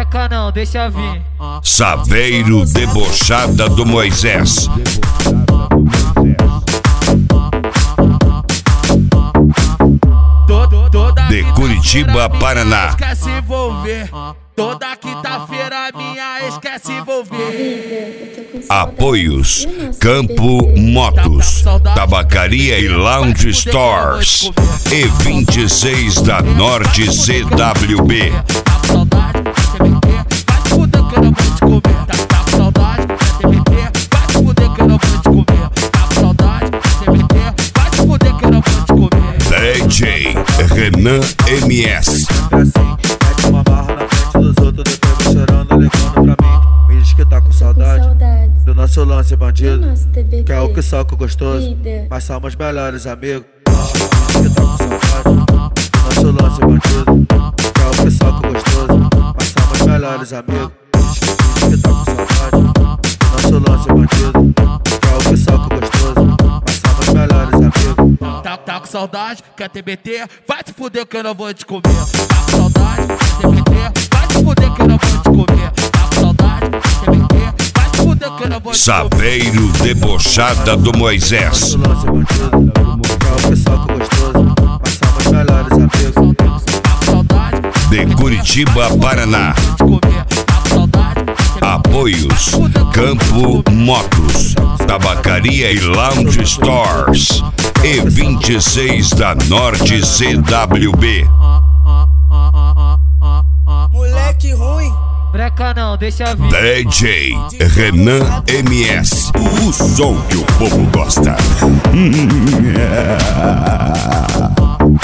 Breca não, deixa vir. Saveiro Debochada do Moisés. De Curitiba, Paraná. Quer se envolver. Toda quinta-feira minha ex quer se envolver. Apoios: Campo Motos, Tabacaria e Lounge Stores e 26 da Norte CWB. Tá com saudade, quer meter? Vai te fuder que eu não vou te comer. Tá com saudade, quer meter? Vai te fuder que eu não vou te comer. Tá com saudade, quer meter? Vai te fuder que eu não vou te comer. DJ Renan MS. Mete uma barra na frente dos outros, depois vem chorando, ligando pra mim. Me diz que tá com saudade do nosso lance bandido, que é o que soca gostoso, mas somos melhores amigos. Me diz que tá com saudade do nosso lance bandido, que é o que soca gostoso, mas somos melhores amigos. Me diz que tá com saudade do nosso lance bandido, que é o que soca gostoso, mas somos melhores amigos. Tá com saudade, quer TBT? Vai te fuder que eu não vou te comer. Tá com saudade, quer TBT? Vai te fuder que eu não vou te comer. Tá com saudade, quer TBT? Vai te fuder que eu não vou te comer. Saveiro Debochada do Moisés. Nosso lance bandido, que é o que soca gostoso, mas somos melhores amigos. Tá com saudade, De Curitiba, Paraná. vou te comer. Tá com saudade, Apoios: Campo Motos, Tabacaria e Lounge Stores e 26 da Norte CWB. Moleque ruim. Breca não, deixa vir. DJ Renan MS. O som que o povo gosta.